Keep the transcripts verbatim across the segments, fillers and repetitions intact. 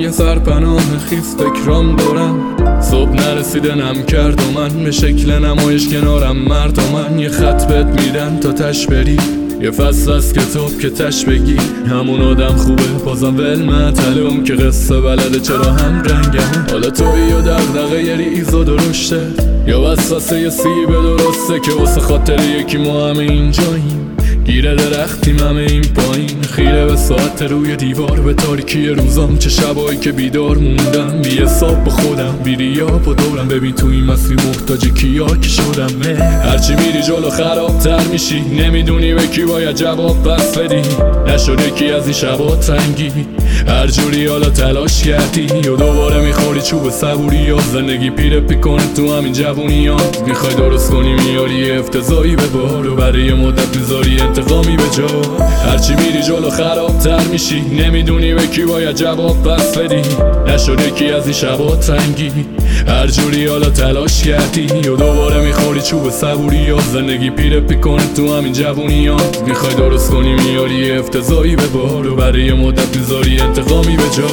یه سرپناه خیس فکرام دارم. صبح نرسیده نم کرد و من به شکل نمایش کنارم مرد و من یه خط بهت میدن تا تش بری، یه فصل از کتاب که تش بگی همون آدم خوبه بازم ول مطلوم که قصه بلده چرا هم رنگم. حالا توی و دغدغه یه ریز و درشته یا وسوسه یه سیب درسته که واسه خاطر یکی ما همه اینجاییم، گیره درختیم همه این پایین، خیره به ساعت روی دیوار به تاریکی روزام، چه شبایی که بیدار موندم بی حساب با خودم بی ریاب و دورم. ببین تو این مسیر محتاج کیا که شدم، هرچی میری جلو خرابتر میشی، نمیدونی به کی باید جواب پس بدی، نشده کی از این شبا تنگی هر جوری حالا تلاش کردی و دوباره میخوری چوب صبوری یا زندگی پیره پیکنه تو همین جوونی ها. میخوای درست کنی میاری افتضایی به بار و برای مدت میذاری انتقامی به جا، هرچی میری جلو خرابتر میشی، نمیدونی به کی باید جواب پس بدی، نشده کی از این شبا تنگی هر جوری حالا تلاش کردی و دوباره میخوری چوب صبوری یا زندگی پیره پیکنه تو همین جوونی ها. میخوای درست کنی میاری افتضایی به بار و برای مدت میذاری انتقامی به جا.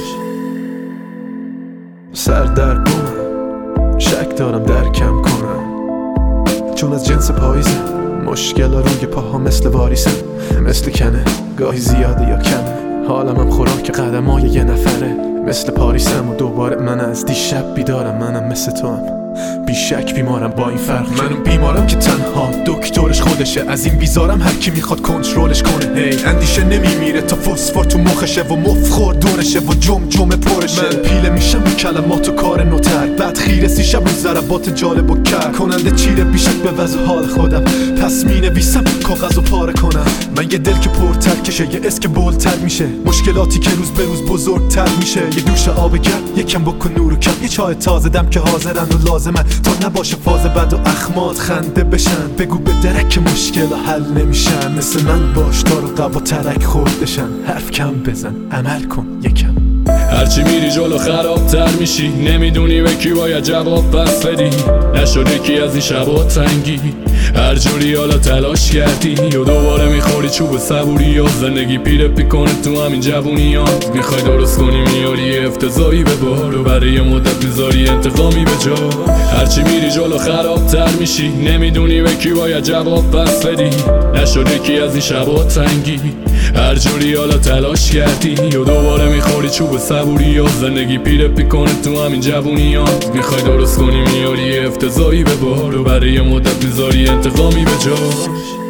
سردرگمم، شک دارم درکم کنم، چون از جنس پاییزه مشکل ها روی پاها مثل واریسه، مثل کنه گاهی زیاده یا کمه، حالم هم خوراک قدم های یه نفره، مثل پاریسم و دوباره من از دیشب بیدارم، منم مثل تو هم بیشک بیمارم با این فرق، منم بیمارم که تنها دکترش خودشه، از این بیزارم هر کی میخواد کنترلش کنه، هی اندیشه نمیمیره تا فسفر تو مخشه و مفخور دورشه و جم جم پرشه، من پیله میشم به کلمات و کار نوتر، بعد خیره سی شب رو ضربات جالب و کر کننده چیره بیشک به وضع حال خودم، پس مینویسم کاغذ و پاره کنم، من یه دل که پرتر کشه یه اسک بولتر میشه، مشکلاتی که روز به روز بزرگتر میشه، یه دوش آب گرم یکم بکن نور و کم، یه چای تازه دم که حاضرن و لازمن تا نباشه فاز بد و اخمات خنده بشن، بگو به درک مشکل حل نمیشن، مثل من باش تا رو قب و ترک خوردشن، حرف کم بزن عمل کن یکم. هرچی میری جلو خرابتر میشی، نمیدونی به کی باید جواب پس بدی، نشده کی از این شبا تنگی هر جوری حالا تلاش کردی و دوباره میخوری چوب صبوری یا زندگی پیره پیکنه تو همین جوونی ها. میخوای درست کنی میاری افتضایی به بار و برای مدت میذاری انتقامی به جا، هرچی میری جلو خرابتر میشی، نمیدونی به کی باید جواب پس بدی، نشده کی از این شبا تنگی هر جوری حالا تلاش کردی و دوباره میخوری چوب صبوری یا زندگی پیره پیکنه تو همین جوونی ها. میخوای درست کنی میاری افتضایی به بار و برای مدت میذاری انتقامی به جا.